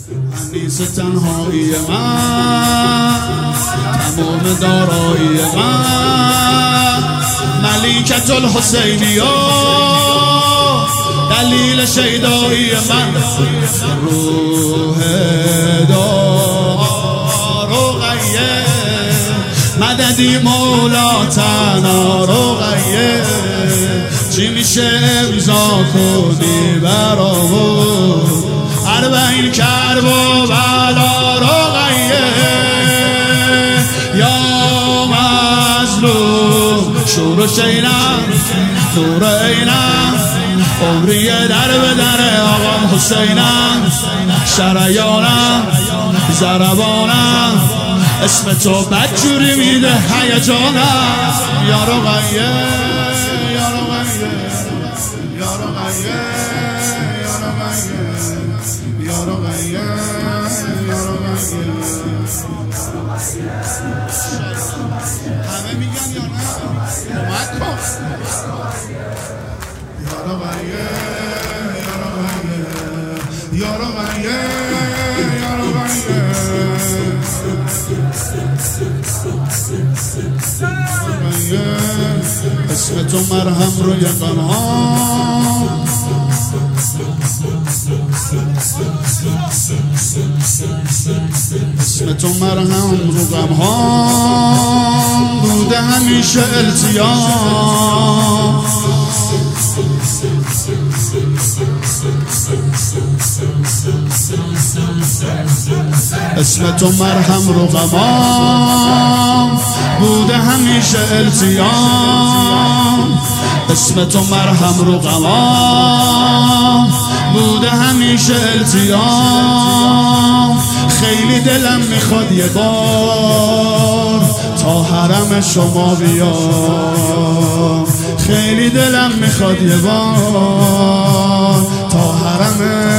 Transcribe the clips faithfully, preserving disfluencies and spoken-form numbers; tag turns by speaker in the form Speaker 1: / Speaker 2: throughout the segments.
Speaker 1: انیس تنهایی من، تمام دارایی من، ملیکت الحسینیا، دلیل شیدایی من، روح دار رقیه، مددی مولاتنا رقیه، چی میشه امضا کنی برامون، اربعین کرب و بلا رقیه، یا مظلوم شور و شینم نور عینم، عمری در به در آقام حسینم، شریانم زربانم، اسم تو بدجوری میده هیجانم، یا رقیه یا رقیه یا رقیه یا رقیه یا رقیه یا رقیه. همه میگن یا نه؟ اومد کن یا رقیه یا رقیه یا رقیه یا رقیه. اسم تو مرهم روی غم‌ها، اسم تو مرهم رو غم‌ها، بوده همیشه التیام، اسم تو مرهم رو غمام، بوده همیشه التیام، اسم تو مرهم رو غمام، بوده همیشه التیام. خیلی دلم میخواد یه بار تا حرم شما بیام، خیلی دلم میخواد یه بار تا حرم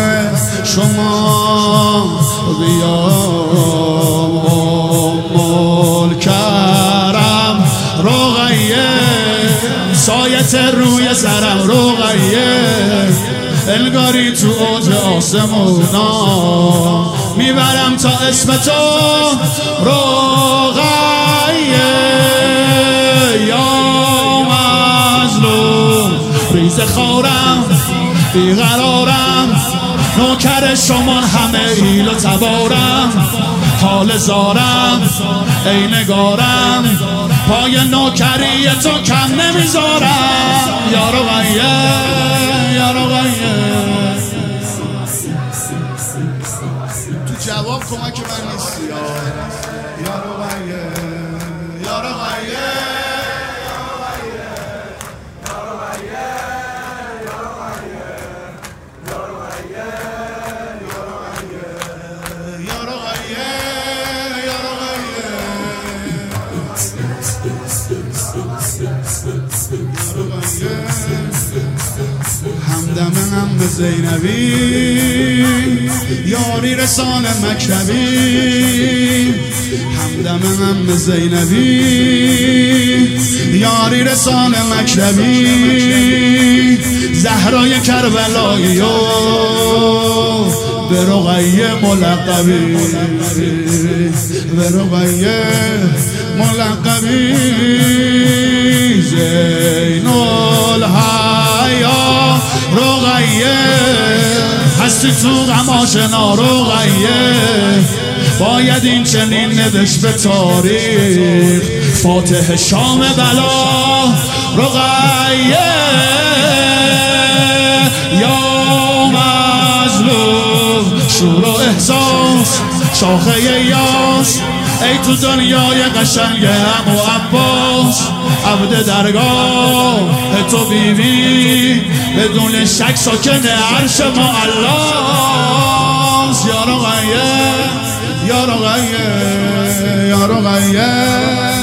Speaker 1: شما بیام. ام کرم رقیه، سایت روی سرم رقیه، انگاری تو اوج آسمونا، میبرم تا اسم تو رقیه، یا مظلوم ریز خارم بیقرارم، نوکر شما همه ایل و تبارم، حال زارم ای نگارم، پای نوکری تو کم نمیذارم، یا رقیه یا رقیه. تو جواب کمک من نیستی یا رقیه یا رقیه. همدم هم زینبی، یاری رسال مکتبی، همدم هم زینبی، یاری رسال مکتبی، زهرای کربلایی و به رقیه ملقبی، به رقیه ملقبی، زین الحیا رقیه، هستی تو غم آشنا رقیه، باید این چنین نوشت به تاریخ، فاتح شام بلا رقیه، یا مظلوم شور و احساس شاخه یاس، ای تو دنیای قشنگ عمو عباس، عبد درگاه تو بیبی، بدون شک ساکن عرش ما الله، یا رقیه یا رقیه یا رقیه.